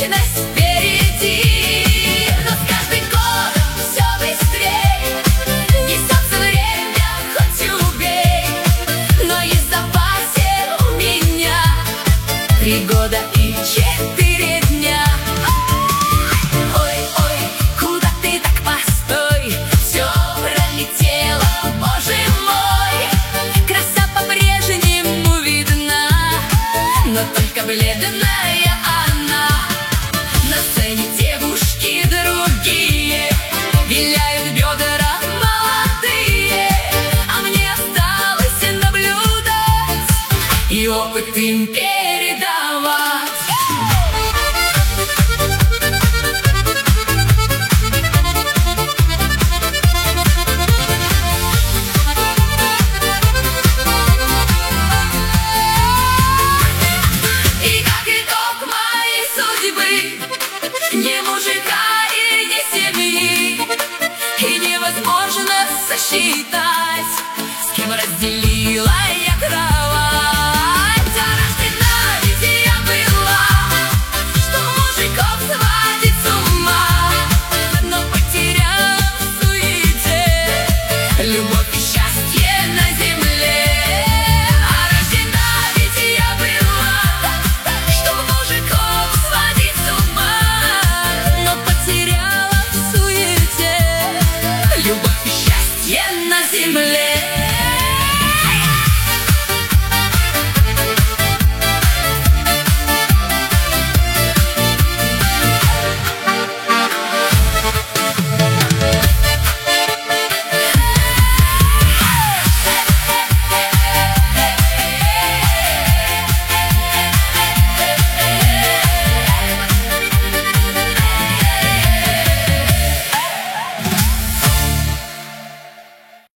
вечность впереди. Но с каждым годом все быстрее несется время, хоть убей. Но есть в запасе у меня 3 года и 4 дня. Ой-ой, куда ты так, постой, все пролетело, боже мой. Краса по-прежнему видна, но только бледная она. На сцене девушки другие виляют